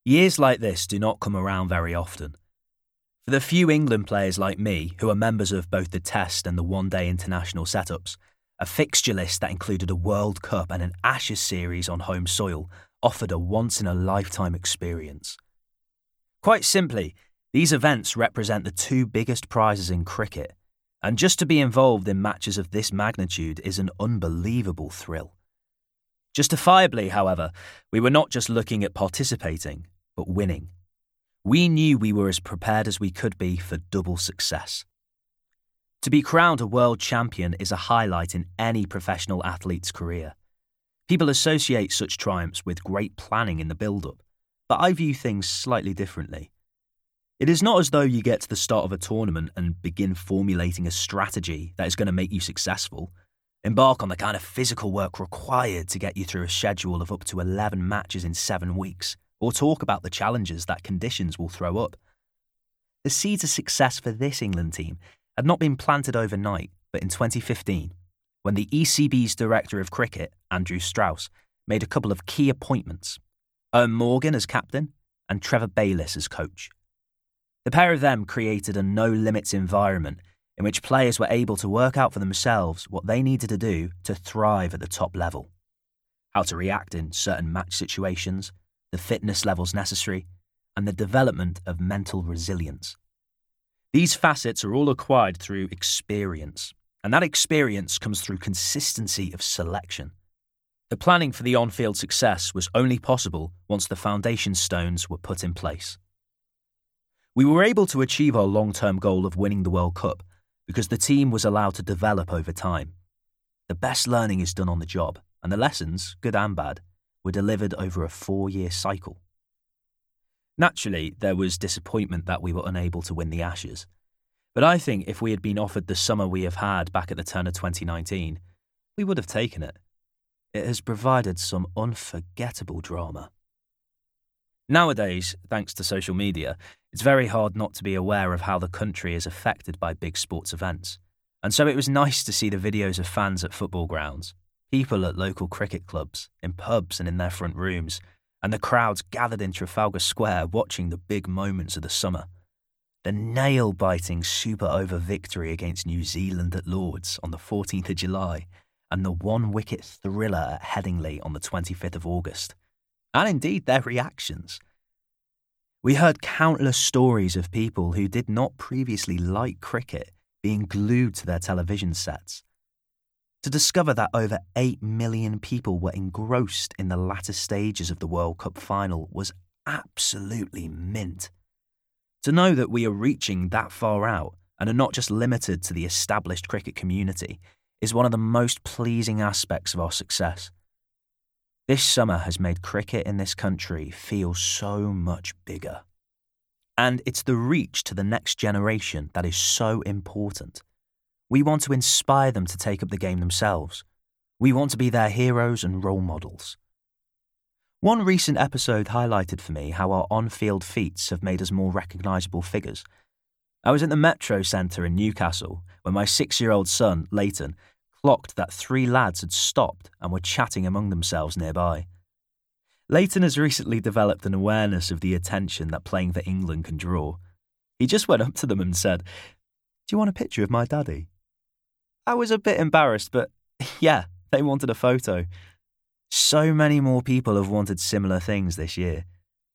Years like this do not come around very often. For the few England players like me who are members of both the Test and the one-day international setups, a fixture list that included a World Cup and an Ashes series on home soil offered a once-in-a-lifetime experience. Quite simply, these events represent the two biggest prizes in cricket, and just to be involved in matches of this magnitude is an unbelievable thrill. Justifiably, however, we were not just looking at participating, but winning. We knew we were as prepared as we could be for double success. To be crowned a world champion is a highlight in any professional athlete's career. People associate such triumphs with great planning in the build-up, but I view things slightly differently. It is not as though you get to the start of a tournament and begin formulating a strategy that is going to make you successful, embark on the kind of physical work required to get you through a schedule of up to 11 matches in 7 weeks, or talk about the challenges that conditions will throw up. The seeds of success for this England team had not been planted overnight, but in 2015, when the ECB's Director of Cricket, Andrew Strauss, made a couple of key appointments, Eoin Morgan as captain and Trevor Bayliss as coach. The pair of them created a no-limits environment in which players were able to work out for themselves what they needed to do to thrive at the top level, how to react in certain match situations, the fitness levels necessary, and the development of mental resilience. These facets are all acquired through experience, and that experience comes through consistency of selection. The planning for the on-field success was only possible once the foundation stones were put in place. We were able to achieve our long-term goal of winning the World Cup because the team was allowed to develop over time. The best learning is done on the job, and the lessons, good and bad, were delivered over a 4-year cycle. Naturally, there was disappointment that we were unable to win the Ashes, but I think if we had been offered the summer we have had back at the turn of 2019, we would have taken it. It has provided some unforgettable drama. Nowadays, thanks to social media, it's very hard not to be aware of how the country is affected by big sports events, and so it was nice to see the videos of fans at football grounds, people at local cricket clubs, in pubs and in their front rooms, and the crowds gathered in Trafalgar Square watching the big moments of the summer. The nail-biting super over victory against New Zealand at Lords on the 14th of July, and the one-wicket thriller at Headingley on the 25th of August. And indeed their reactions. We heard countless stories of people who did not previously like cricket being glued to their television sets. To discover that over 8 million people were engrossed in the latter stages of the World Cup final was absolutely mint. To know that we are reaching that far out and are not just limited to the established cricket community is one of the most pleasing aspects of our success. This summer has made cricket in this country feel so much bigger. And it's the reach to the next generation that is so important. We want to inspire them to take up the game themselves. We want to be their heroes and role models. One recent episode highlighted for me how our on-field feats have made us more recognisable figures. I was at the Metro Centre in Newcastle when my 6-year-old son, Leighton, clocked that 3 lads had stopped and were chatting among themselves nearby. Leighton has recently developed an awareness of the attention that playing for England can draw. He just went up to them and said, "Do you want a picture of my daddy?" I was a bit embarrassed, but yeah, they wanted a photo. So many more people have wanted similar things this year.